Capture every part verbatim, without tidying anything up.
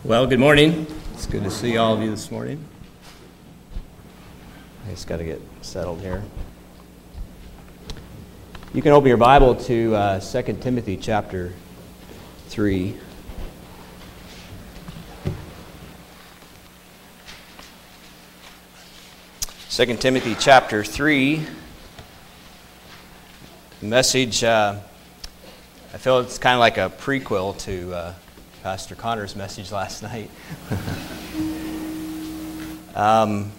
Well, good morning. It's good to see all of you this morning. I just got to get settled here. You can open your Bible to uh, Second Timothy chapter three. Second Timothy chapter three. The message, uh, I feel it's kind of like a prequel to uh, Pastor Connor's message last night. um,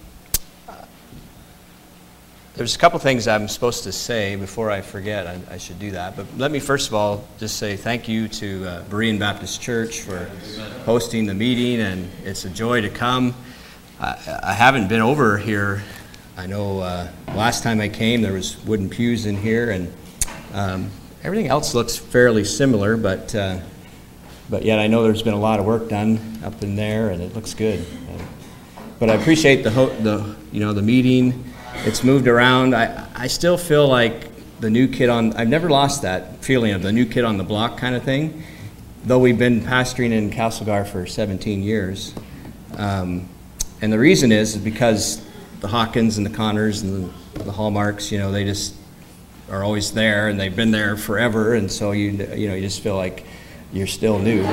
there's a couple things I'm supposed to say before I forget. I, I should do that. But let me first of all just say thank you to uh, Berean Baptist Church for hosting the meeting, and it's a joy to come. I, I haven't been over here. I know uh, last time I came there was wooden pews in here, and um, everything else looks fairly similar, but uh, but yet I know there's been a lot of work done up in there, and it looks good. Uh, but I appreciate the ho- the you know the meeting. It's moved around. I I still feel like the new kid on. I've never lost that feeling of the new kid on the block kind of thing. Though we've been pastoring in Castlegar for seventeen years, um, and the reason is, is because the Hawkins and the Connors and the, the Hallmarks, you know, they just are always there, and they've been there forever, and so you you know you just feel like you're still new.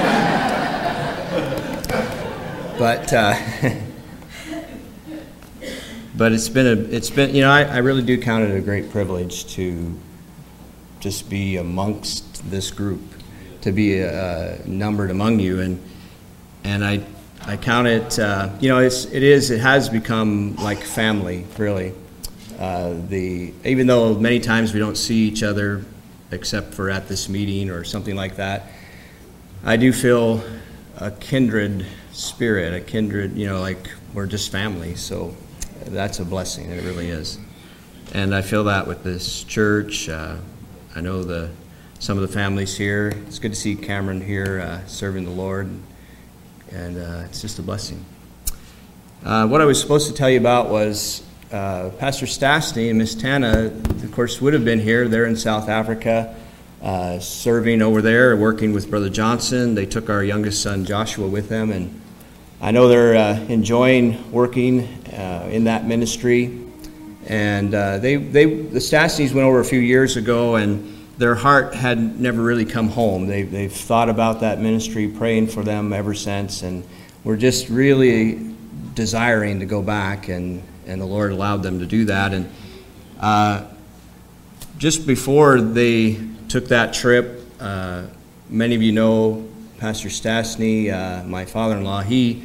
but uh, but it's been a it's been you know I, I really do count it a great privilege to just be amongst this group, to be uh, numbered among you, and and I I count it uh, you know it's it is it has become like family, really. Uh, the even though many times we don't see each other except for at this meeting or something like that, I do feel a kindred spirit, a kindred, you know, like we're just family. So that's a blessing, it really is. And I feel that with this church. Uh, I know the some of the families here. It's good to see Cameron here uh, serving the Lord, and uh, it's just a blessing. Uh, what I was supposed to tell you about was Uh, Pastor Stastny and Miss Tana, of course, would have been here. They're in South Africa, uh, serving over there, working with Brother Johnson. They took our youngest son, Joshua, with them, and I know they're uh, enjoying working uh, in that ministry. And uh, they, they, the Stastnys went over a few years ago, and their heart had never really come home. They, they've thought about that ministry, praying for them ever since, and we're just really desiring to go back, and and the Lord allowed them to do that. And uh, just before they took that trip, uh, many of you know Pastor Stastny, uh, my father-in-law. He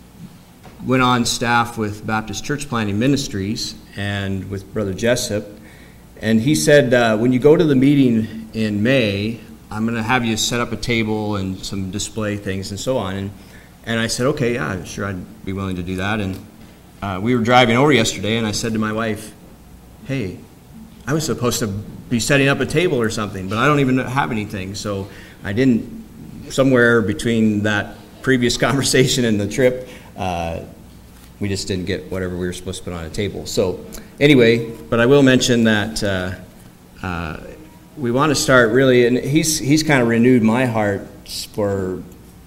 went on staff with Baptist Church Planting Ministries and with Brother Jessup. And he said, uh, when you go to the meeting in May, I'm going to have you set up a table and some display things and so on. And, and I said, okay, yeah, sure, I'd be willing to do that. And Uh, we were driving over yesterday, and I said to my wife, hey, I was supposed to be setting up a table or something, but I don't even have anything. So I didn't, somewhere between that previous conversation and the trip, uh, we just didn't get whatever we were supposed to put on a table. So anyway, but I will mention that uh, uh, we want to start really, and he's, he's kind of renewed my heart for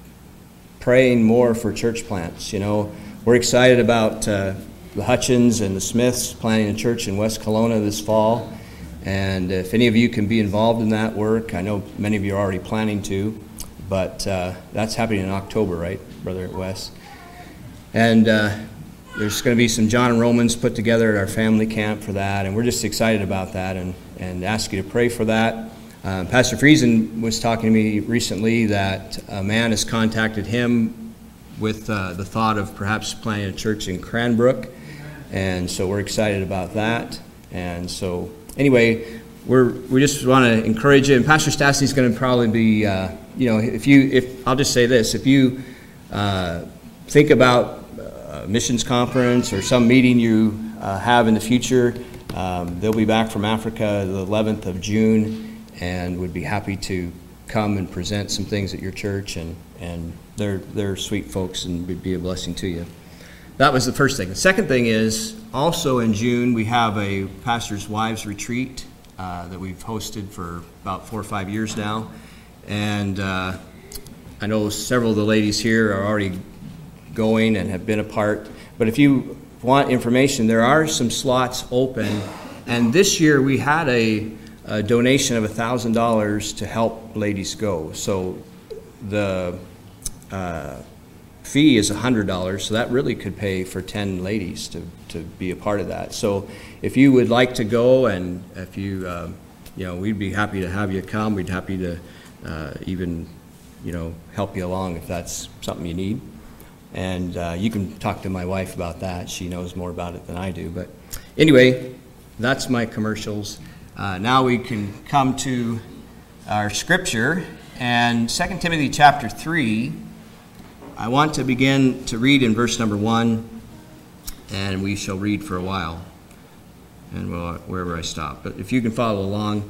praying more for church plants, you know. We're excited about uh, the Hutchins and the Smiths planting a church in West Kelowna this fall. And if any of you can be involved in that work, I know many of you are already planning to, but uh, that's happening in October, right, Brother Wes? And uh, there's going to be some John and Romans put together at our family camp for that, and we're just excited about that, and, and ask you to pray for that. Uh, Pastor Friesen was talking to me recently that a man has contacted him with uh, the thought of perhaps planting a church in Cranbrook, and so we're excited about that. And so anyway, we're we just want to encourage you. And Pastor Stastny's going to probably be, uh, you know, if you if I'll just say this: if you uh, think about a missions conference or some meeting you uh, have in the future, um, they'll be back from Africa the eleventh of June, and would be happy to come and present some things at your church, and and they're they're sweet folks and would be a blessing to you. That was the first thing. The second thing is, also in June we have a pastor's wives retreat uh, that we've hosted for about four or five years now, and uh, I know several of the ladies here are already going and have been a part. But if you want information, there are some slots open. And this year we had a, a donation of one thousand dollars to help ladies go. So the uh, fee is one hundred dollars, so that really could pay for ten ladies to, to be a part of that. So if you would like to go, and if you, uh, you know, we'd be happy to have you come. We'd happy to uh, even, you know, help you along if that's something you need. And uh, you can talk to my wife about that. She knows more about it than I do. But anyway, that's my commercials. Uh, now we can come to our scripture. And Second Timothy chapter three, I want to begin to read in verse number one, and we shall read for a while, and we'll, wherever I stop. But if you can follow along,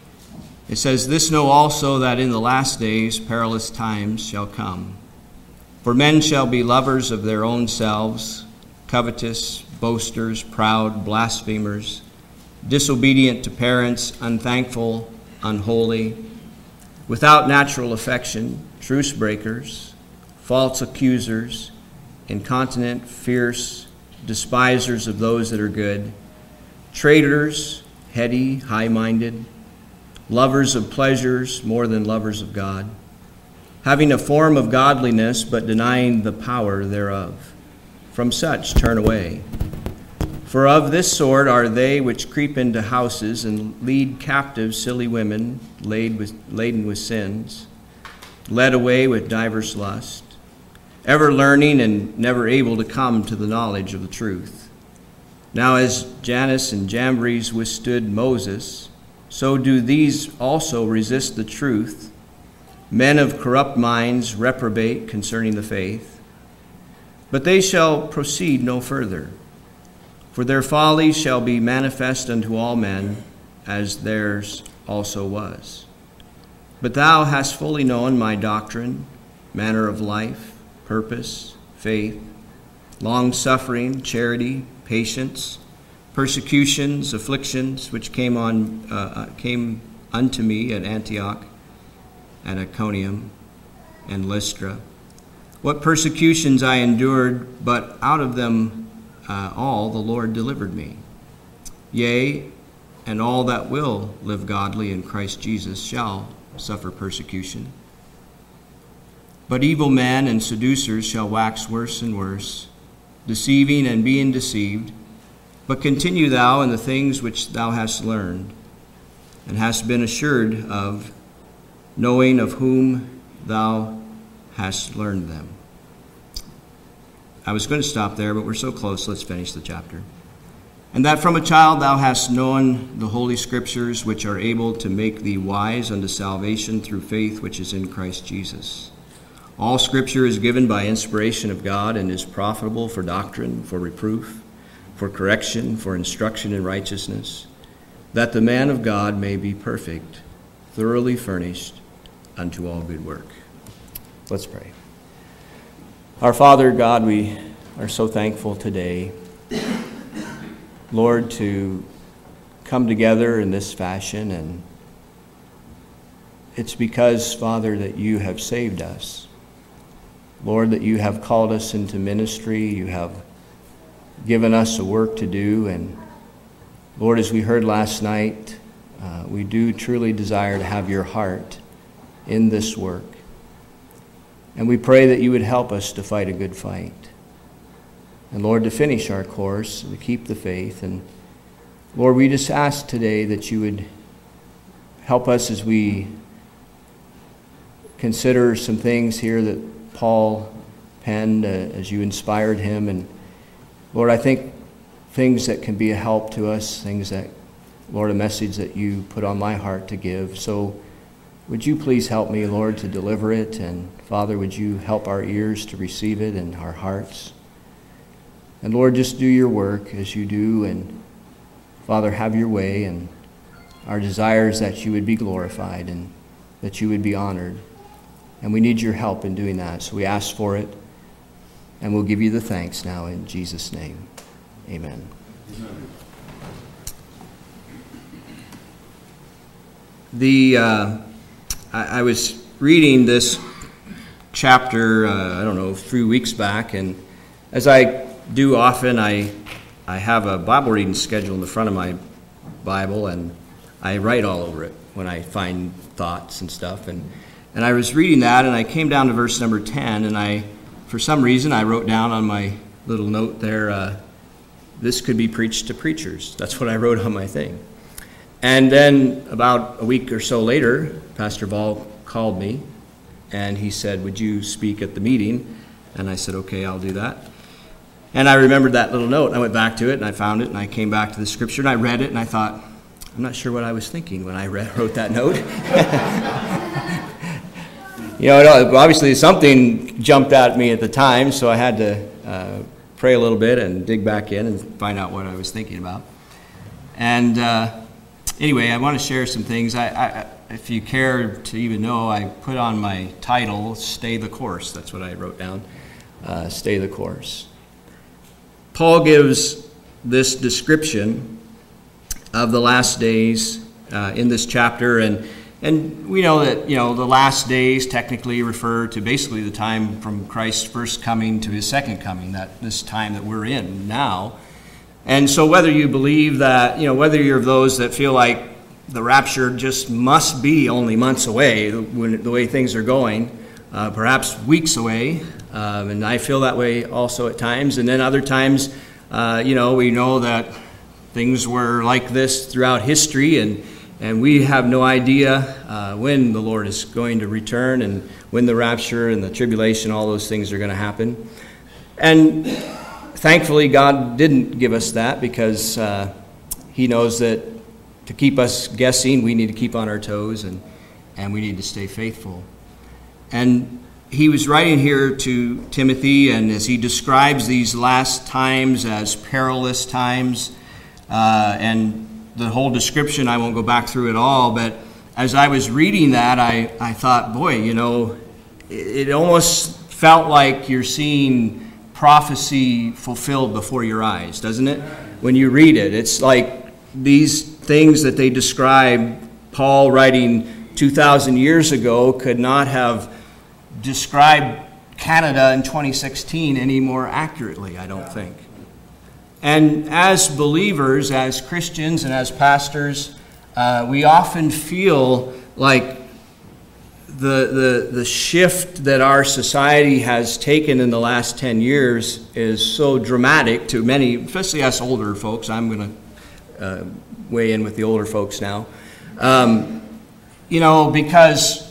it says, "This know also that in the last days perilous times shall come. For men shall be lovers of their own selves, covetous, boasters, proud, blasphemers, disobedient to parents, unthankful, unholy, without natural affection, truce breakers, false accusers, incontinent, fierce, despisers of those that are good, traitors, heady, high-minded, lovers of pleasures more than lovers of God, having a form of godliness but denying the power thereof. From such turn away. For of this sort are they which creep into houses and lead captive silly women laden with, laden with sins, led away with divers lusts, ever learning and never able to come to the knowledge of the truth. Now as Jannes and Jambres withstood Moses, so do these also resist the truth. Men of corrupt minds reprobate concerning the faith. But they shall proceed no further. For their folly shall be manifest unto all men, as theirs also was. But thou hast fully known my doctrine, manner of life, purpose, faith, long-suffering, charity, patience, persecutions, afflictions, which came on uh, came unto me at Antioch, at Iconium, and Lystra. What persecutions I endured, but out of them uh, all the Lord delivered me. Yea, and all that will live godly in Christ Jesus shall suffer persecution. But evil men and seducers shall wax worse and worse, deceiving and being deceived. But continue thou in the things which thou hast learned, and hast been assured of, knowing of whom thou hast learned them." I was going to stop there, but we're so close, let's finish the chapter. "And that from a child thou hast known the holy scriptures, which are able to make thee wise unto salvation through faith which is in Christ Jesus. All scripture is given by inspiration of God, and is profitable for doctrine, for reproof, for correction, for instruction in righteousness, that the man of God may be perfect, thoroughly furnished unto all good work." Let's pray. Our Father God, we are so thankful today, Lord, to come together in this fashion. And it's because, Father, that you have saved us. Lord, that you have called us into ministry. You have given us a work to do. And Lord, as we heard last night, uh, we do truly desire to have your heart in this work. And we pray that you would help us to fight a good fight. And Lord, to finish our course, to keep the faith. And Lord, we just ask today that you would help us as we consider some things here that Paul penned uh, as you inspired him. And Lord, I think things that can be a help to us, things that, Lord, a message that you put on my heart to give. So would you please help me, Lord, to deliver it? And Father, would you help our ears to receive it and our hearts? And Lord, just do your work as you do. And Father, have your way. And our desire is that you would be glorified and that you would be honored. And we need your help in doing that. So we ask for it. And we'll give you the thanks now in Jesus' name. Amen. Amen. The uh, I, I was reading this chapter, uh, I don't know, a few weeks back, and as I do often, I I have a Bible reading schedule in the front of my Bible, and I write all over it when I find thoughts and stuff. And, and I was reading that, and I came down to verse number ten, and I, for some reason, I wrote down on my little note there, uh, this could be preached to preachers. That's what I wrote on my thing. And then about a week or so later, Pastor Ball called me, and he said, would you speak at the meeting? And I said, okay, I'll do that. And I remembered that little note. I went back to it, and I found it, and I came back to the scripture, and I read it, and I thought, I'm not sure what I was thinking when I read, wrote that note. You know, obviously something jumped at me at the time, so I had to uh, pray a little bit and dig back in and find out what I was thinking about. And uh, anyway, I want to share some things. I, I, if you care to even know, I put on my title, Stay the Course. That's what I wrote down, uh, Stay the Course. Paul gives this description of the last days uh, in this chapter, and and we know that, you know, the last days technically refer to basically the time from Christ's first coming to his second coming, that this time that we're in now. And so whether you believe that, you know, whether you're of those that feel like the rapture just must be only months away, when, the way things are going, uh, perhaps weeks away, um, and I feel that way also at times, and then other times, uh, you know, we know that things were like this throughout history, and, and we have no idea uh, when the Lord is going to return and when the rapture and the tribulation, all those things are going to happen. And thankfully, God didn't give us that, because uh, he knows that to keep us guessing, we need to keep on our toes, and, and we need to stay faithful. And he was writing here to Timothy, and as he describes these last times as perilous times, Uh, and the whole description, I won't go back through it all, but as I was reading that, I, I thought, boy, you know, it, it almost felt like you're seeing prophecy fulfilled before your eyes, doesn't it? When you read it, it's like these things that they describe, Paul writing two thousand years ago could not have described Canada in twenty sixteen any more accurately, I don't think. And as believers, as Christians, and as pastors, uh, we often feel like the, the, the shift that our society has taken in the last ten years is so dramatic to many, especially us older folks. I'm going to uh, weigh in with the older folks now. Um, you know, because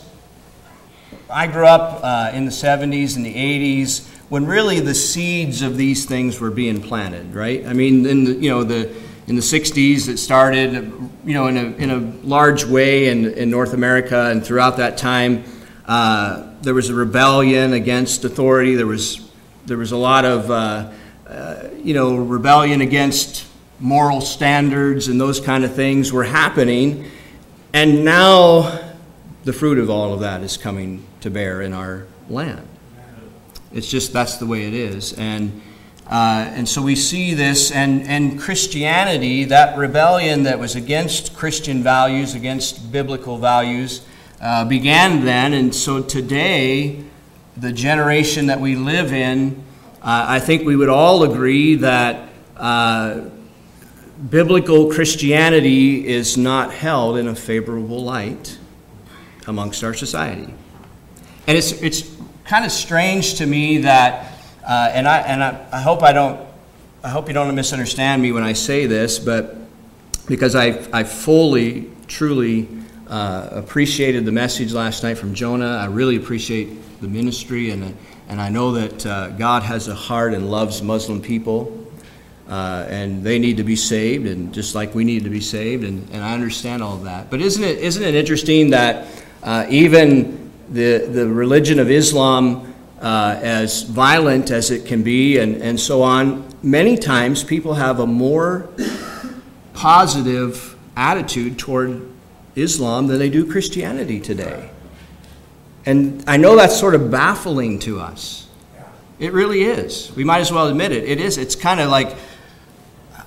I grew up uh, in the seventies and the eighties, when really the seeds of these things were being planted, right? I mean, in the, you know, the in the sixties it started, you know, in a in a large way in, in North America, and throughout that time, uh, there was a rebellion against authority. There was there was a lot of uh, uh, you know, rebellion against moral standards, and those kind of things were happening. And now the fruit of all of that is coming to bear in our land. It's just, that's the way it is. And uh, and so we see this, and, and Christianity, that rebellion that was against Christian values, against biblical values, uh, began then. And so today, the generation that we live in, uh, I think we would all agree that uh, biblical Christianity is not held in a favorable light amongst our society. And it's it's kind of strange to me that, uh, and I and I, I hope I don't, I hope you don't misunderstand me when I say this, but because I I fully, truly uh, appreciated the message last night from Jonah. I really appreciate the ministry, and and I know that uh, God has a heart and loves Muslim people, uh, and they need to be saved, and just like we need to be saved, and, and I understand all of that. But isn't it isn't it interesting that uh, even The, the religion of Islam, uh, as violent as it can be, and, and so on, many times people have a more positive attitude toward Islam than they do Christianity today. And I know that's sort of baffling to us. It really is. We might as well admit it. It is. It's kind of like,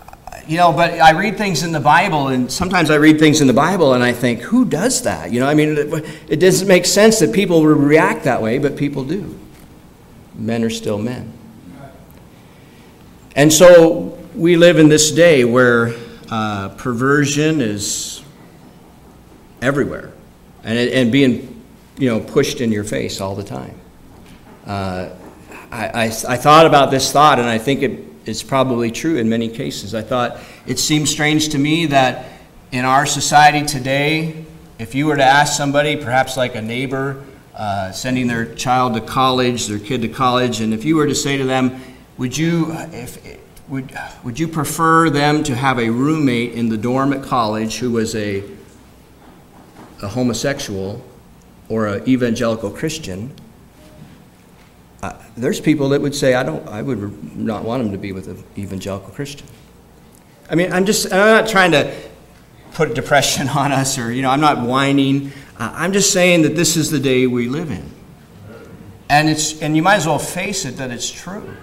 you know, but I read things in the Bible, and sometimes I read things in the Bible, and I think, who does that? You know, I mean, it, it doesn't make sense that people would react that way, but people do. Men are still men. And so we live in this day where uh, perversion is everywhere, and and being, you know, pushed in your face all the time. Uh, I, I I thought about this thought, and I think it. It's probably true in many cases. I thought it seems strange to me that in our society today, if you were to ask somebody, perhaps like a neighbor, uh, sending their child to college, their kid to college, and if you were to say to them, would you, if would would you prefer them to have a roommate in the dorm at college who was a a homosexual or an evangelical Christian? Uh, there's people that would say, I don't, I would not want him to be with an evangelical Christian. I mean, I'm just, I'm not trying to put depression on us, or, you know, I'm not whining. Uh, I'm just saying that this is the day we live in. And it's, and you might as well face it that it's true.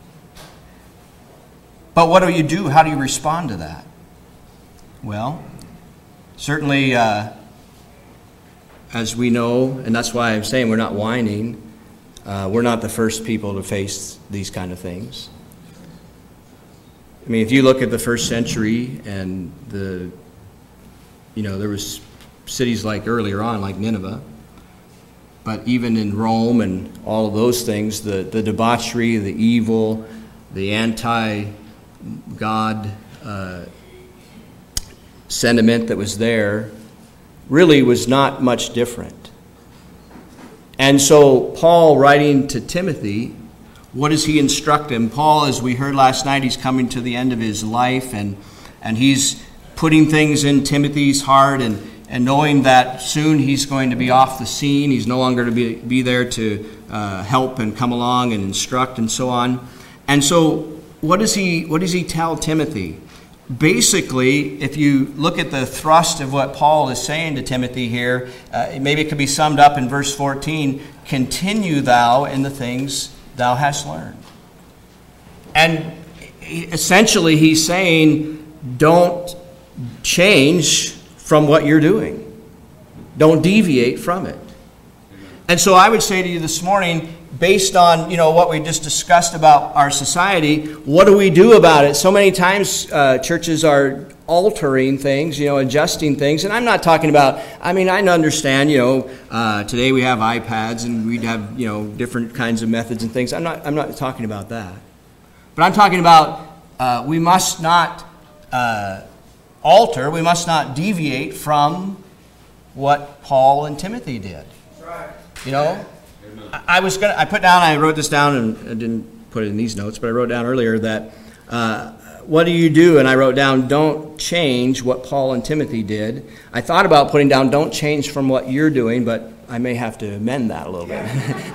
But what do you do? How do you respond to that? Well, certainly, uh, as we know, and that's why I'm saying we're not whining, Uh, we're not the first people to face these kind of things. I mean, if you look at the first century and the, you know, there was cities like earlier on, like Nineveh, but even in Rome and all of those things, the, the debauchery, the evil, the anti-God uh, sentiment that was there really was not much different. And so Paul, writing to Timothy, what does he instruct him? Paul, as we heard last night, he's coming to the end of his life, and and he's putting things in Timothy's heart, and, and knowing that soon he's going to be off the scene. He's no longer to be, be there to uh, help and come along and instruct and so on. And so what does he what does he tell Timothy? Basically, if you look at the thrust of what Paul is saying to Timothy here, uh, maybe it could be summed up in verse fourteen, continue thou in the things thou hast learned. And essentially he's saying, don't change from what you're doing. Don't deviate from it. And so I would say to you this morning, based on, you know, what we just discussed about our society, what do we do about it? So many times uh, churches are altering things, you know, adjusting things. And I'm not talking about, I mean, I understand, you know, uh, today we have iPads and we'd have, you know, different kinds of methods and things. I'm not, I'm not talking about that. But I'm talking about uh, we must not uh, alter, we must not deviate from what Paul and Timothy did. Right. You know? I was gonna. I put down. I wrote this down, and I didn't put it in these notes, but I wrote down earlier that uh, what do you do? And I wrote down, don't change what Paul and Timothy did. I thought about putting down, don't change from what you're doing, but I may have to amend that a little bit.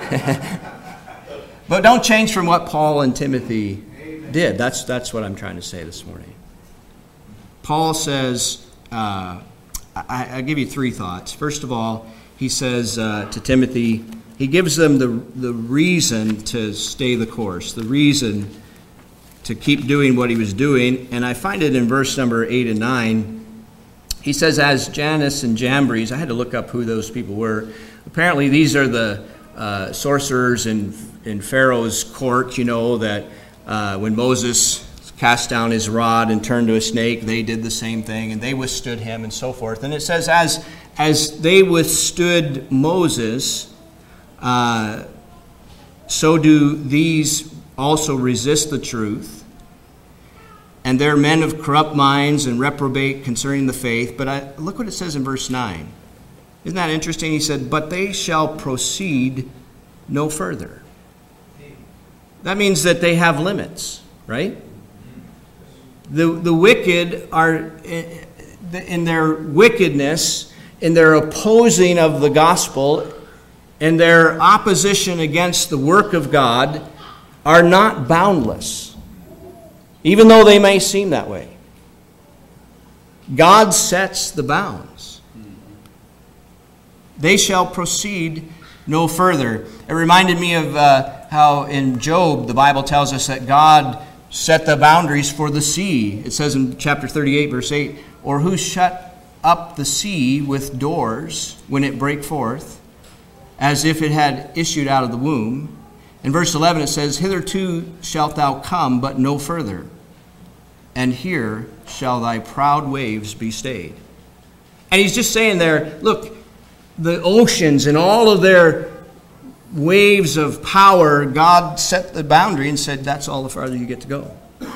But don't change from what Paul and Timothy did. That's that's what I'm trying to say this morning. Paul says, uh, I, I'll give you three thoughts. First of all, he says uh, to Timothy. He gives them the, the reason to stay the course, the reason to keep doing what he was doing. And I find it in verse number eight and nine. He says, as Jannes and Jambres, I had to look up who those people were. Apparently these are the uh, sorcerers in, in Pharaoh's court, you know, that uh, when Moses cast down his rod and turned to a snake, they did the same thing, and they withstood him and so forth. And it says, as, as they withstood Moses, Uh, so do these also resist the truth, and they're men of corrupt minds and reprobate concerning the faith. But I, look what it says in verse nine. Isn't that interesting? He said, but they shall proceed no further. That means that they have limits, right? The, the wicked are, in their wickedness, in their opposing of the gospel, and their opposition against the work of God, are not boundless, even though they may seem that way. God sets the bounds. They shall proceed no further. It reminded me of uh, how in Job, the Bible tells us that God set the boundaries for the sea? It says in chapter thirty-eight, verse eight, or who shut up the sea with doors when it brake forth, as if it had issued out of the womb? In verse eleven it says, hitherto shalt thou come, but no further, and here shall thy proud waves be stayed. And he's just saying there, look, the oceans and all of their waves of power, God set the boundary and said, that's all the farther you get to go.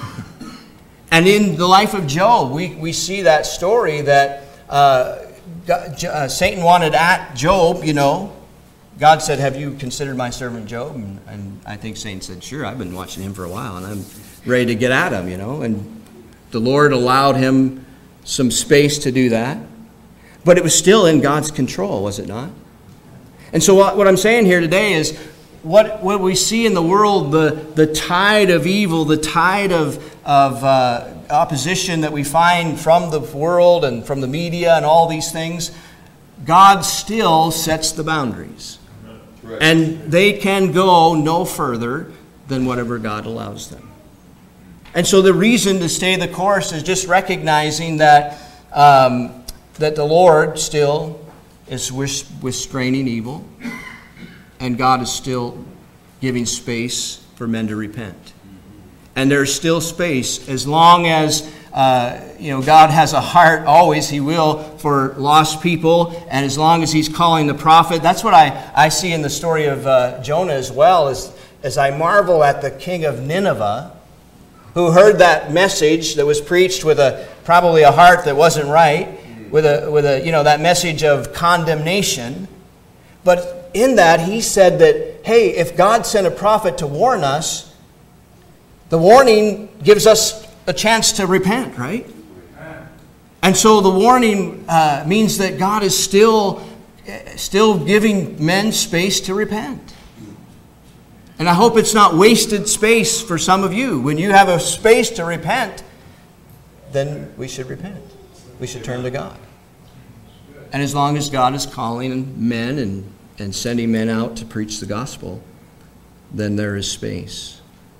And in the life of Job, we, we see that story that uh, God, uh, Satan wanted at Job, you know. God said, have you considered my servant Job? And, and I think Satan said, sure, I've been watching him for a while, and I'm ready to get at him, you know. And the Lord allowed him some space to do that. But it was still in God's control, was it not? And so what, what I'm saying here today is what, what we see in the world, the, the tide of evil, the tide of, of uh, opposition that we find from the world and from the media and all these things, God still sets the boundaries. Right. And they can go no further than whatever God allows them. And so the reason to stay the course is just recognizing that, um, that the Lord still is restraining evil, and God is still giving space for men to repent. And there's still space as long as uh, you know God has a heart. Always He will for lost people, and as long as He's calling the prophet. That's what I, I see in the story of uh, Jonah as well. As as I marvel at the king of Nineveh, who heard that message that was preached with a probably a heart that wasn't right. With a, with a, you know, that message of condemnation. But in that, he said that, hey, if God sent a prophet to warn us, the warning gives us a chance to repent, right? And so the warning uh, means that God is still, still giving men space to repent. And I hope it's not wasted space for some of you. When you have a space to repent, then we should repent. We should turn to God. And as long as God is calling men and, and sending men out to preach the gospel, then there is space.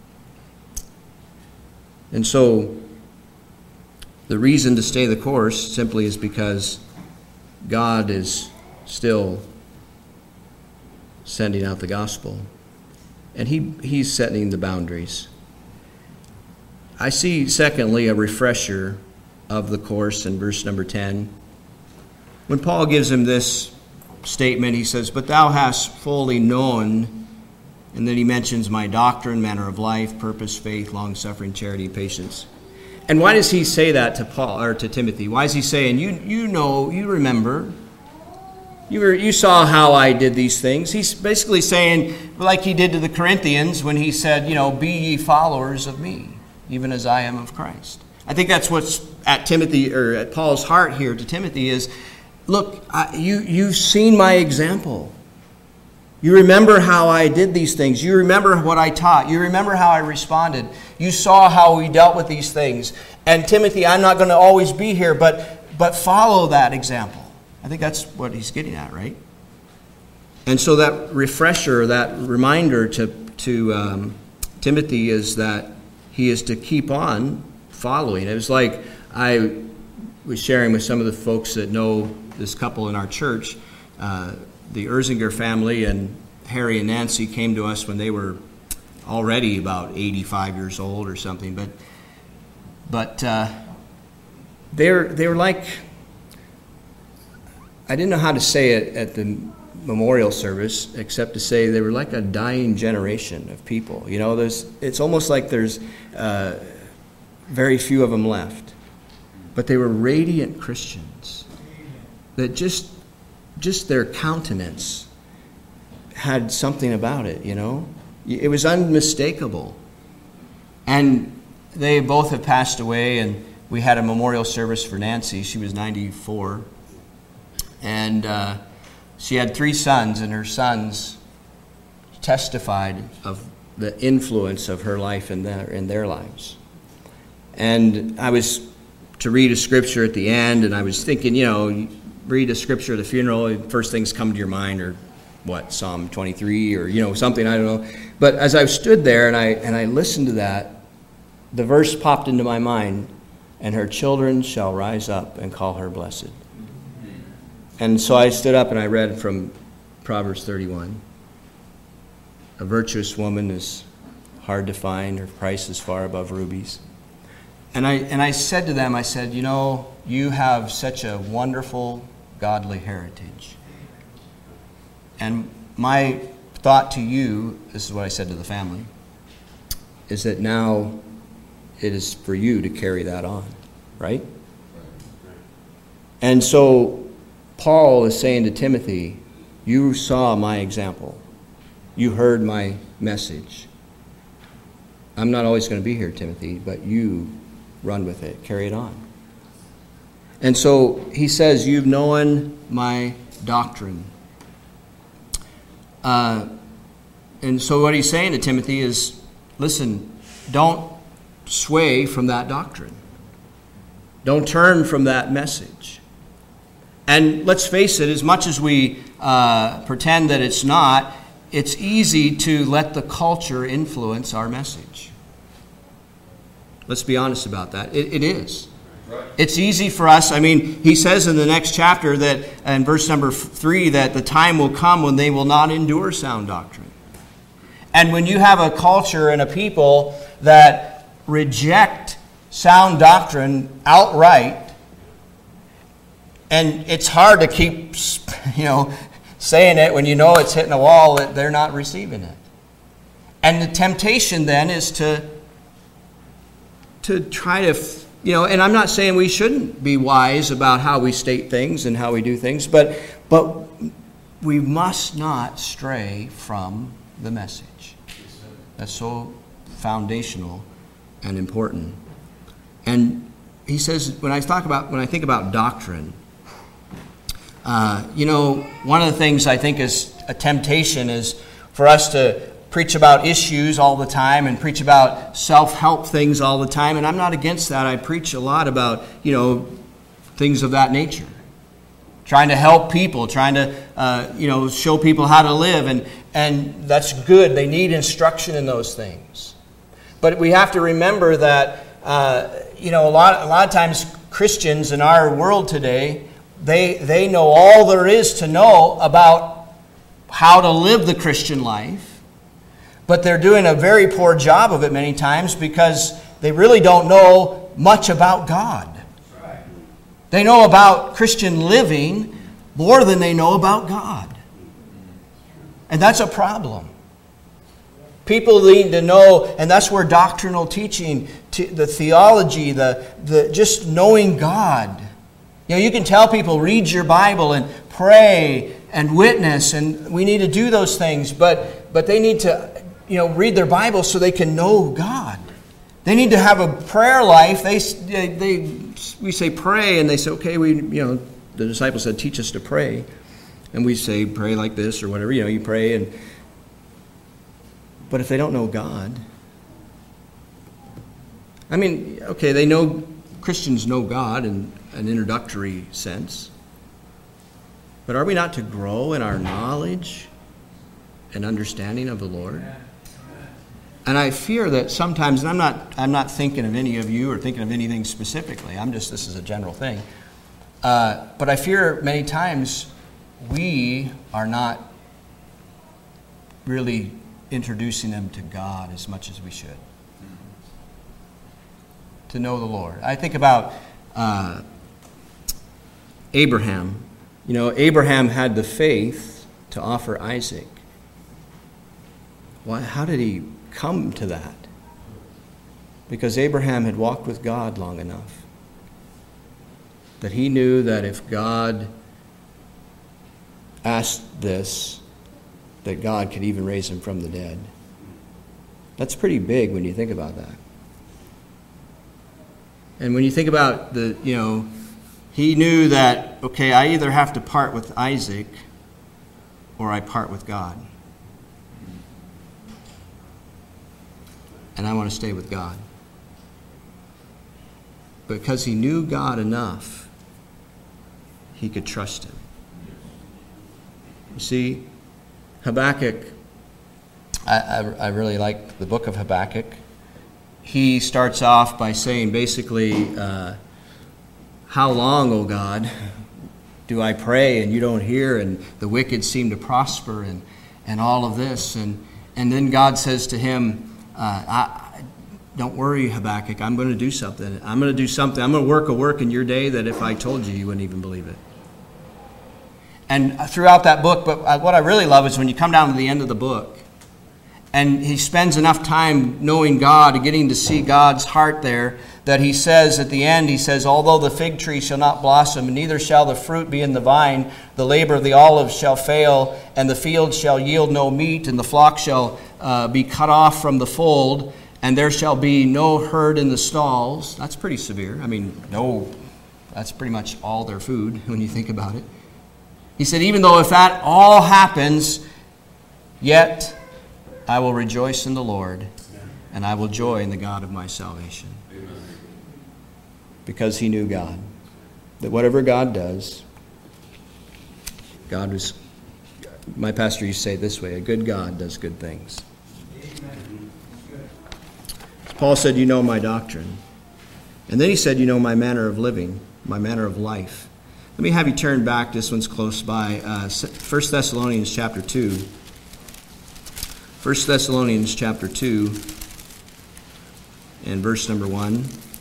And so the reason to stay the course simply is because God is still sending out the gospel. And he, he's setting the boundaries. I see, secondly, a refresher of the course in verse number ten. When Paul gives him this statement, he says, but thou hast fully known, and then he mentions my doctrine, manner of life, purpose, faith, long-suffering, charity, patience. And why does he say that to Paul or to Timothy? Why is he saying, you you know, you remember, you were, you saw how I did these things? He's basically saying, like he did to the Corinthians when he said, you know, be ye followers of me, even as I am of Christ. I think that's what's at Timothy, or at Paul's heart here to Timothy is, look, I, you, you've seen my example. You remember how I did these things. You remember what I taught. You remember how I responded. You saw how we dealt with these things. And Timothy, I'm not going to always be here, but, but follow that example. I think that's what he's getting at, right? And so that refresher, that reminder to, to um, Timothy is that he is to keep on following. It was like I was sharing with some of the folks that know this couple in our church. Uh, the Erzinger family and Harry and Nancy came to us when they were already about eighty-five years old or something. But but uh, they're they were like, I didn't know how to say it at the memorial service except to say they were like a dying generation of people. You know, there's it's almost like there's uh, very few of them left. But they were radiant Christians that just just their countenance had something about it, you know. It was unmistakable. And they both have passed away, and we had a memorial service for Nancy. She was ninety-four. And uh, she had three sons, and her sons testified of the influence of her life in their, in their lives. And I was to read a scripture at the end, and I was thinking, you know, read a scripture at the funeral, first things come to your mind are, what, Psalm twenty-three or, you know, something, I don't know. But as I stood there and I and I listened to that, the verse popped into my mind, and her children shall rise up and call her blessed. And so I stood up and I read from Proverbs thirty-one. A virtuous woman is hard to find. Her price is far above rubies. And I, and I said to them, I said, you know, you have such a wonderful, godly heritage. And my thought to you, this is what I said to the family, is that now it is for you to carry that on, right? And so Paul is saying to Timothy, you saw my example. You heard my message. I'm not always going to be here, Timothy, but you run with it, carry it on. And so he says, you've known my doctrine. Uh, and so what he's saying to Timothy is, listen, don't sway from that doctrine. Don't turn from that message. And let's face it, as much as we uh, pretend that it's not, it's easy to let the culture influence our message. Let's be honest about that. It, it is. Right. It's easy for us. I mean, he says in the next chapter that, in verse number three, that the time will come when they will not endure sound doctrine. And when you have a culture and a people that reject sound doctrine outright, and it's hard to keep, you know, saying it when you know it's hitting a wall, that they're not receiving it. And the temptation then is to to try to, you know, and I'm not saying we shouldn't be wise about how we state things and how we do things, but but we must not stray from the message. That's so foundational and important. And he says, when I talk about, when I think about doctrine, uh, you know, one of the things I think is a temptation is for us to preach about issues all the time and preach about self-help things all the time. And I'm not against that. I preach a lot about, you know, things of that nature. Trying to help people, trying to, uh, you know, show people how to live. And, and that's good. They need instruction in those things. But we have to remember that, uh, you know, a lot, a lot of times Christians in our world today, they, they know all there is to know about how to live the Christian life. But they're doing a very poor job of it many times because they really don't know much about God. They know about Christian living more than they know about God. And that's a problem. People need to know, and that's where doctrinal teaching, the theology, the, the just knowing God. You know, you can tell people, read your Bible and pray and witness, and we need to do those things, but but they need to, you know, read their Bible so they can know God. They need to have a prayer life. They, they, they, we say pray, and they say, okay, we, you know, the disciples said, teach us to pray. And we say, pray like this or whatever, you know, you pray. And but if they don't know God, I mean, okay, they know, Christians know God in an introductory sense. But are we not to grow in our knowledge and understanding of the Lord? And I fear that sometimes, and I'm not I'm not thinking of any of you or thinking of anything specifically. I'm just, this is a general thing. Uh, but I fear many times we are not really introducing them to God as much as we should. To know the Lord. I think about uh, Abraham. You know, Abraham had the faith to offer Isaac. Why? How did he come to that? Because Abraham had walked with God long enough that he knew that if God asked this, that God could even raise him from the dead. That's pretty big when you think about that. And when you think about the, you know, he knew that, okay, I either have to part with Isaac or I part with God. And I want to stay with God. Because he knew God enough, he could trust him. You see, Habakkuk, I, I, I really like the book of Habakkuk. he starts off by saying basically, uh, how long, O God, do I pray and you don't hear, and the wicked seem to prosper, and, and all of this. And, and then God says to him, uh, I, don't worry, Habakkuk, I'm going to do something. I'm going to do something. I'm going to work a work in your day that if I told you, you wouldn't even believe it. And throughout that book, but what I really love is when you come down to the end of the book, and he spends enough time knowing God and getting to see God's heart there, that he says at the end, he says, although the fig tree shall not blossom, and neither shall the fruit be in the vine, the labor of the olive shall fail, and the field shall yield no meat, and the flock shall uh, be cut off from the fold, and there shall be no herd in the stalls. That's pretty severe. I mean, no, that's pretty much all their food when you think about it. He said, even though if that all happens, yet I will rejoice in the Lord, and I will joy in the God of my salvation. Because he knew God. That whatever God does, God was, my pastor used to say it this way, a good God does good things. Paul said, you know my doctrine. And then he said, you know my manner of living, my manner of life. Let me have you turn back. This one's close by. Uh, First Thessalonians chapter two. First Thessalonians chapter two and verse number one.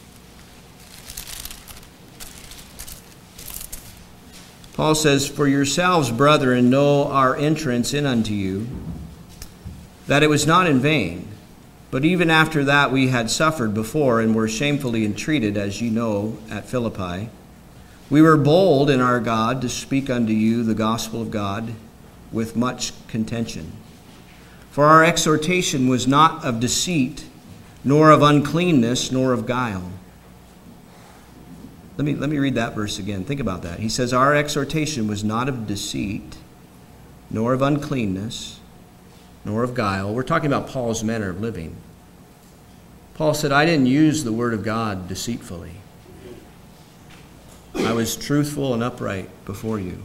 Paul says, for yourselves, brethren, know our entrance in unto you, that it was not in vain. But even after that we had suffered before and were shamefully entreated, as ye know, at Philippi. We were bold in our God to speak unto you the gospel of God with much contention. For our exhortation was not of deceit, nor of uncleanness, nor of guile. Let me, let me read that verse again. Think about that. He says, our exhortation was not of deceit, nor of uncleanness, nor of guile. We're talking about Paul's manner of living. Paul said, I didn't use the word of God deceitfully. I was truthful and upright before you.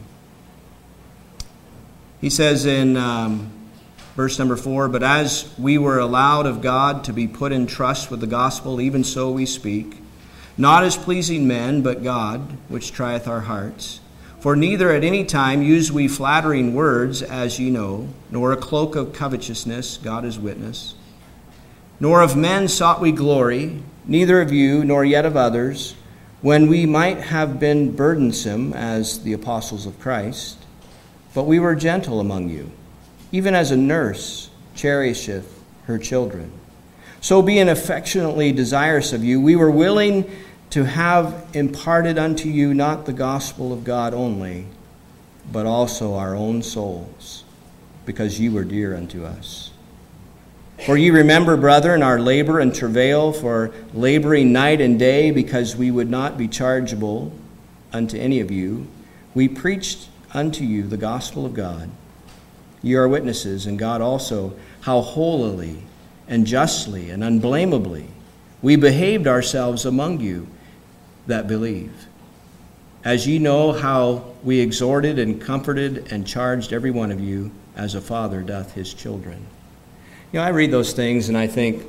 He says in um, verse number four, but as we were allowed of God to be put in trust with the gospel, even so we speak, not as pleasing men, but God, which trieth our hearts. For neither at any time use we flattering words, as ye know, nor a cloak of covetousness, God is witness. Nor of men sought we glory, neither of you, nor yet of others, when we might have been burdensome as the apostles of Christ. But we were gentle among you, even as a nurse cherisheth her children. So being affectionately desirous of you, we were willing to have imparted unto you not the gospel of God only, but also our own souls, because ye were dear unto us. For ye remember, brethren, our labor and travail for laboring night and day, because we would not be chargeable unto any of you. We preached unto you the gospel of God. Ye are witnesses, and God also, how holily and justly and unblameably we behaved ourselves among you that believe. As ye know how we exhorted and comforted and charged every one of you, as a father doth his children. You know, I read those things and I think,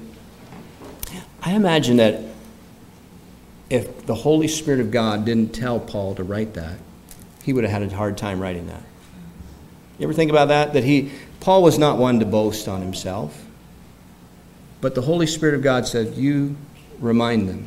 I imagine that if the Holy Spirit of God didn't tell Paul to write that, he would have had a hard time writing that. You ever think about that? That he, Paul was not one to boast on himself, but the Holy Spirit of God said, you remind them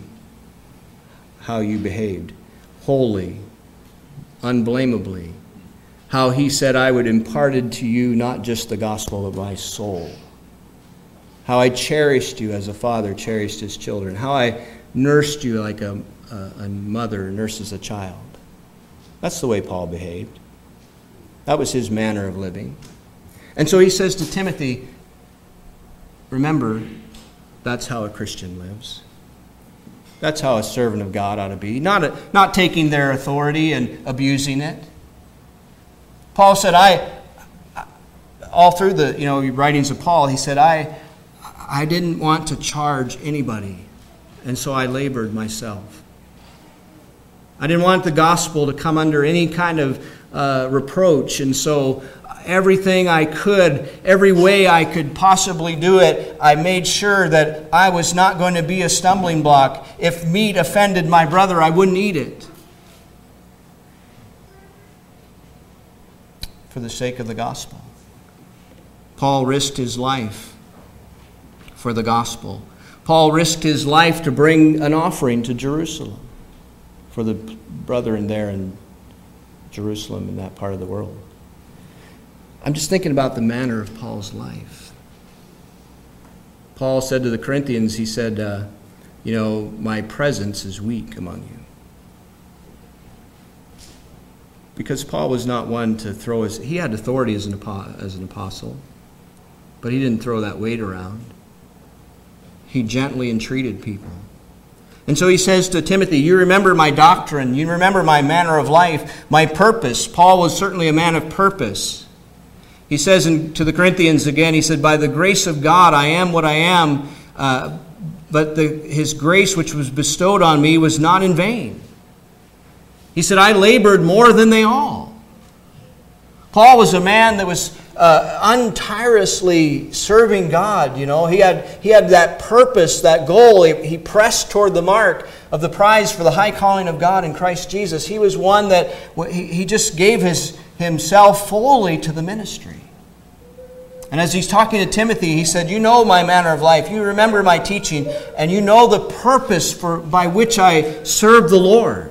how you behaved, wholly, unblameably. How he said, I would imparted to you not just the gospel of my soul. How I cherished you as a father cherished his children. How I nursed you like a, a, a mother nurses a child. That's the way Paul behaved. That was his manner of living. And so he says to Timothy, remember, that's how a Christian lives. That's how a servant of God ought to be. Not, a, not taking their authority and abusing it. Paul said, I, all through the you know writings of Paul, he said, I, I didn't want to charge anybody, and so I labored myself. I didn't want the gospel to come under any kind of uh, reproach, and so everything I could, every way I could possibly do it, I made sure that I was not going to be a stumbling block. If meat offended my brother, I wouldn't eat it. For the sake of the gospel. Paul risked his life for the gospel. Paul risked his life to bring an offering to Jerusalem for the brethren there in Jerusalem, in that part of the world. I'm just thinking about the manner of Paul's life. Paul said to the Corinthians, he said, uh, you know, my presence is weak among you. Because Paul was not one to throw his... He had authority as an, as an apostle, but he didn't throw that weight around. He gently entreated people. And so he says to Timothy, you remember my doctrine, you remember my manner of life, my purpose. Paul was certainly a man of purpose. He says in, to the Corinthians again, he said, by the grace of God I am what I am, uh, but the, his grace which was bestowed on me was not in vain. He said, I labored more than they all. Paul was a man that was uh, untirelessly serving God. You know, he had he had that purpose, that goal. He, he pressed toward the mark of the prize for the high calling of God in Christ Jesus. He was one that he, he just gave his himself fully to the ministry. And as he's talking to Timothy, he said, you know my manner of life, you remember my teaching, and you know the purpose for by which I serve the Lord.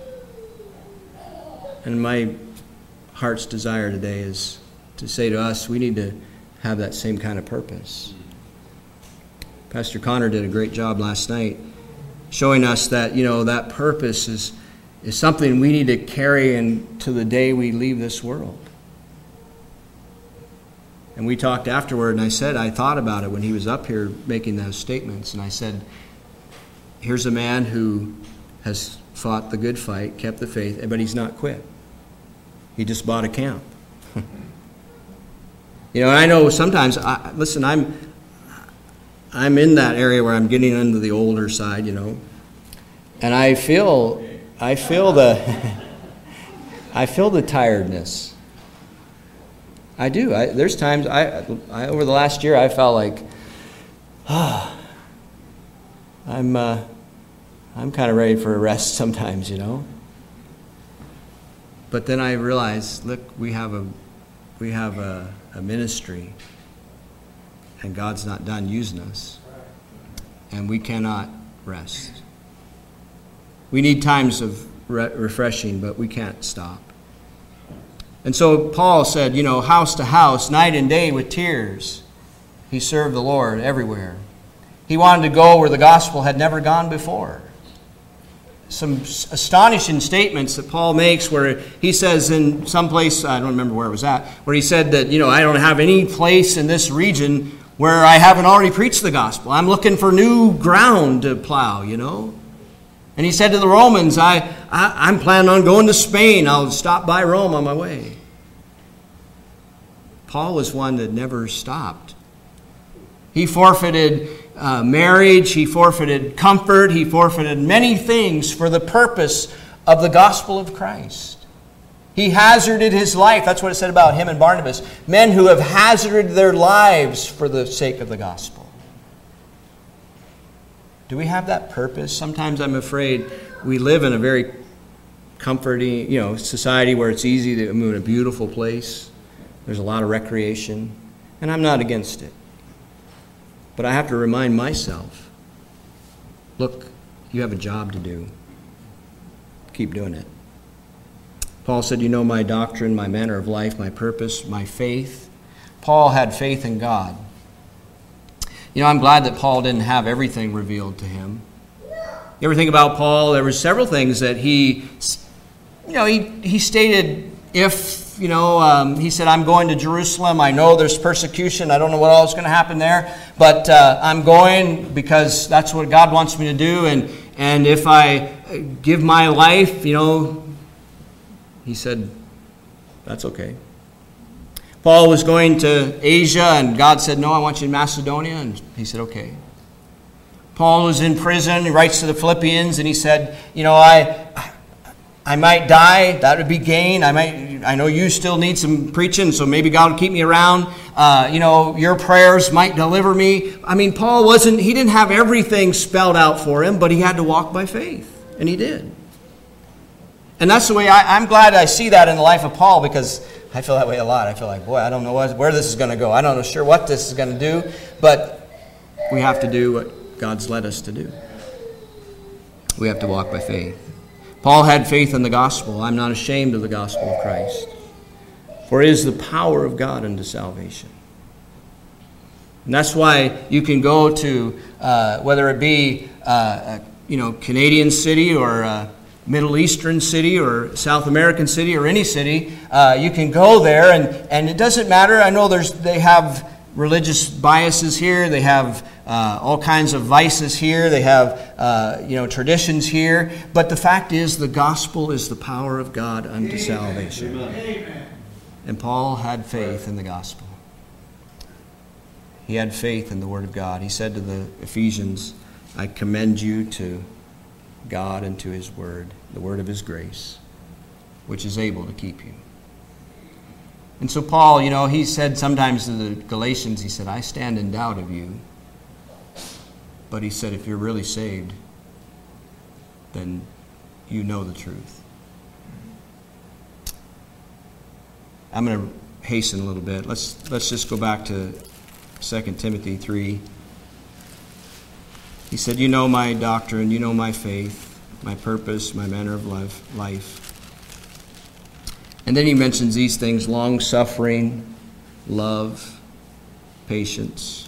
And my heart's desire today is to say to us, we need to have that same kind of purpose. Pastor Connor did a great job last night showing us that, you know, that purpose is, is something we need to carry into the day we leave this world. And we talked afterward, and I said, I thought about it when he was up here making those statements, and I said, here's a man who has fought the good fight, kept the faith, but he's not quit. He just bought a camp. You know, I know sometimes, I, listen, I'm I'm in that area where I'm getting into the older side, you know, and I feel I feel the I feel the tiredness. I do. I, there's times I, I over the last year I felt like, ah, I'm uh, I'm kind of ready for a rest sometimes, you know. But then I realized, look, we have a we have a, a ministry, and God's not done using us, and we cannot rest. We need times of re- refreshing, but we can't stop. And so Paul said, you know, house to house, night and day with tears, he served the Lord everywhere. He wanted to go where the gospel had never gone before. Some astonishing statements that Paul makes where he says in some place, I don't remember where it was at, where he said that, you know, I don't have any place in this region where I haven't already preached the gospel. I'm looking for new ground to plow, you know. And he said to the Romans, I, I, I'm planning on going to Spain. I'll stop by Rome on my way. Paul was one that never stopped. He forfeited uh, marriage. He forfeited comfort. He forfeited many things for the purpose of the gospel of Christ. He hazarded his life. That's what it said about him and Barnabas. Men who have hazarded their lives for the sake of the gospel. Do we have that purpose? Sometimes I'm afraid we live in a very comforting, you know, society where it's easy to move in a beautiful place. There's a lot of recreation, and I'm not against it. But I have to remind myself, look, you have a job to do. Keep doing it. Paul said, you know my doctrine, my manner of life, my purpose, my faith. Paul had faith in God. You know, I'm glad that Paul didn't have everything revealed to him. You ever think about Paul? There were several things that he, you know, he, he stated if, you know, um, he said, I'm going to Jerusalem. I know there's persecution. I don't know what all is going to happen there. But uh, I'm going because that's what God wants me to do. And, and if I give my life, you know, he said, that's okay. Paul was going to Asia, and God said, no, I want you in Macedonia. And he said, okay. Paul was in prison. He writes to the Philippians, and he said, you know, I I might die. That would be gain. I might I know you still need some preaching, so maybe God will keep me around. Uh, you know, your prayers might deliver me. I mean, Paul wasn't, he didn't have everything spelled out for him, but he had to walk by faith, and he did. And that's the way I, I'm glad I see that in the life of Paul, because I feel that way a lot. I feel like, boy, I don't know what, where this is going to go. I don't know sure what this is going to do, but we have to do what God's led us to do. We have to walk by faith. Paul had faith in the gospel. I'm not ashamed of the gospel of Christ, for it is the power of God unto salvation. And that's why you can go to, uh, whether it be uh, a you know, Canadian city or a Middle Eastern city or South American city or any city, uh, you can go there, and, and it doesn't matter. I know there's they have religious biases here. They have uh, all kinds of vices here. They have uh, you know traditions here. But the fact is, the gospel is the power of God unto Amen. Salvation. Amen. And Paul had faith in the gospel. He had faith in the Word of God. He said to the Ephesians, I commend you to God and to His Word, the Word of His grace, which is able to keep you. And so Paul, you know, he said sometimes to the Galatians, he said, I stand in doubt of you. But he said, if you're really saved, then you know the truth. I'm going to hasten a little bit. Let's, let's just go back to Second Timothy three. He said, you know my doctrine, you know my faith, my purpose, my manner of life. life. And then he mentions these things: long-suffering, love, patience.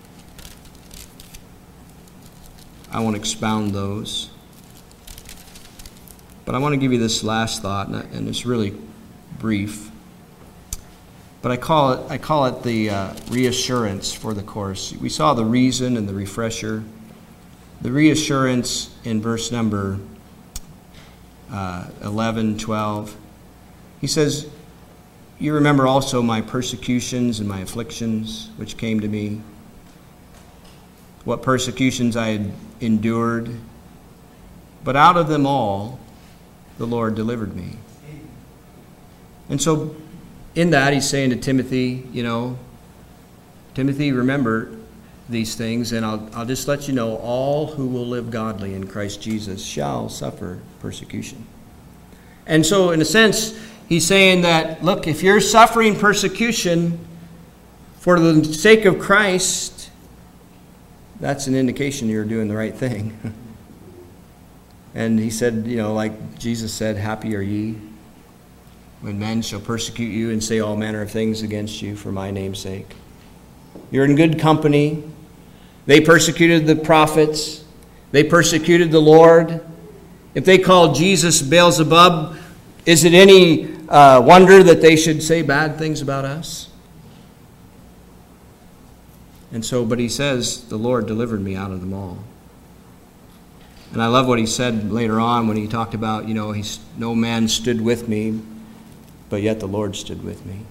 I won't expound those. But I want to give you this last thought, and it's really brief. But I call it, I call it the uh, reassurance for the course. We saw the reason and the refresher. The reassurance in verse number uh, eleven, twelve. He says, you remember also my persecutions and my afflictions which came to me, what persecutions I had endured, but out of them all the Lord delivered me. And so in that he's saying to Timothy, you know, Timothy, remember these things, and I'll, I'll just let you know, all who will live godly in Christ Jesus shall suffer persecution. And so in a sense, he's saying that, look, if you're suffering persecution for the sake of Christ, that's an indication you're doing the right thing. And he said, you know, like Jesus said, happy are ye when men shall persecute you and say all manner of things against you for my name's sake. You're in good company. They persecuted the prophets. They persecuted the Lord. If they called Jesus Beelzebub, is it any uh, wonder that they should say bad things about us? And so, but he says, the Lord delivered me out of them all. And I love what he said later on when he talked about, you know, he's, no man stood with me, but yet the Lord stood with me.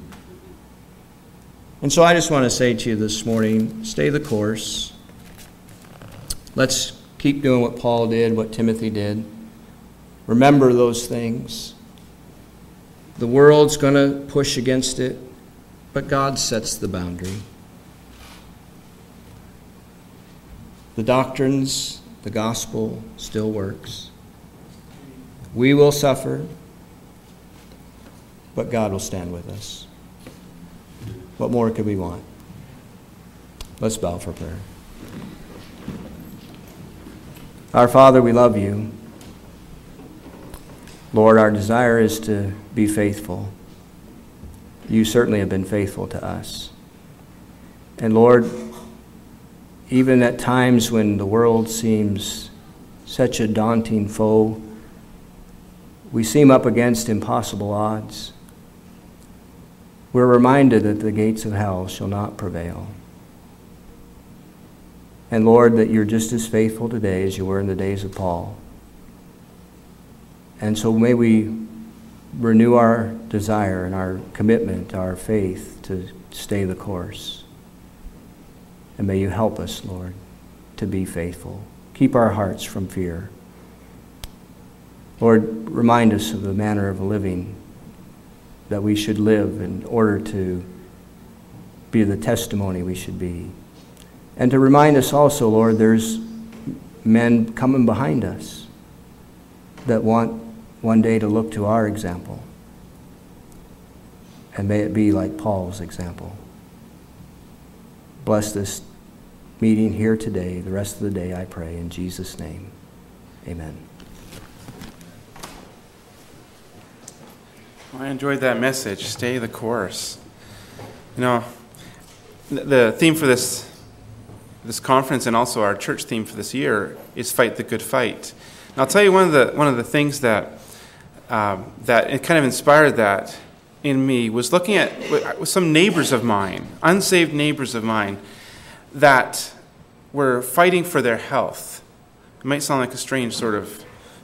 And so I just want to say to you this morning, stay the course. Let's keep doing what Paul did, what Timothy did. Remember those things. The world's going to push against it, but God sets the boundary. The doctrines, the gospel still works. We will suffer, but God will stand with us. What more could we want? Let's bow for prayer. Our Father, we love you. Lord, our desire is to be faithful. You certainly have been faithful to us. And Lord, even at times when the world seems such a daunting foe, we seem up against impossible odds, we're reminded that the gates of hell shall not prevail. And Lord, that you're just as faithful today as you were in the days of Paul. And so may we renew our desire and our commitment, our faith to stay the course. And may you help us, Lord, to be faithful. Keep our hearts from fear. Lord, remind us of the manner of living that we should live in order to be the testimony we should be. And to remind us also, Lord, there's men coming behind us that want one day to look to our example. And may it be like Paul's example. Bless this meeting here today, the rest of the day, I pray, in Jesus' name. Amen. Well, I enjoyed that message, stay the course. You know, the theme for this this conference, and also our church theme for this year, is fight the good fight. And I'll tell you one of the one of the things that um, that it kind of inspired that in me was looking at with some neighbors of mine, unsaved neighbors of mine, that were fighting for their health. It might sound like a strange sort of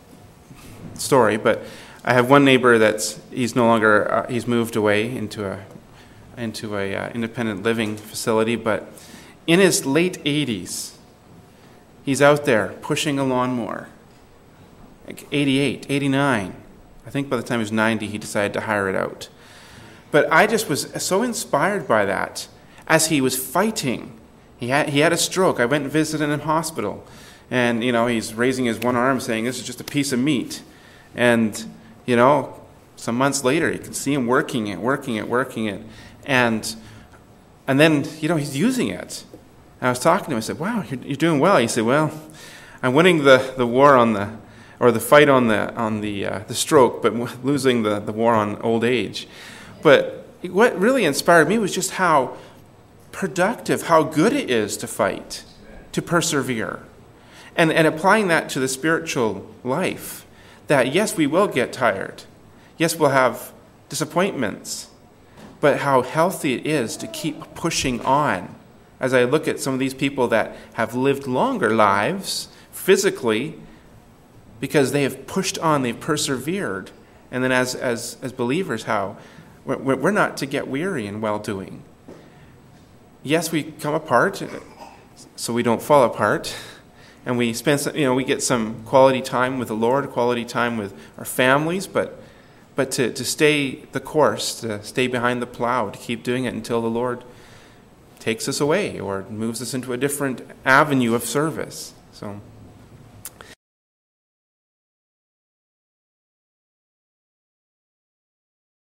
story, but I have one neighbor that's he's no longer uh, he's moved away into a into a uh, independent living facility, but in his late eighties, he's out there pushing a lawnmower. Like eighty-eight, eighty-nine. I think by the time he was ninety, he decided to hire it out. But I just was so inspired by that as he was fighting. He had he had a stroke. I went and visited him in hospital. And, you know, he's raising his one arm saying, this is just a piece of meat. And, you know, some months later, you can see him working it, working it, working it. And and then, you know, he's using it. And I was talking to him. I said, wow, you're, you're doing well. He said, well, I'm winning the, the war on the, or the fight on the on the uh, the stroke, but losing the, the war on old age. But what really inspired me was just how productive, how good it is to fight, to persevere. And, and applying that to the spiritual life, that yes, we will get tired. Yes, we'll have disappointments. But how healthy it is to keep pushing on. As I look at some of these people that have lived longer lives physically because they have pushed on, they've persevered. And then as as, as believers, how we're, we're not to get weary in well-doing. Yes, we come apart so we don't fall apart. And we spend some, you know, we get some quality time with the Lord, quality time with our families, but but to, to stay the course, to stay behind the plow, to keep doing it until the Lord takes us away or moves us into a different avenue of service. So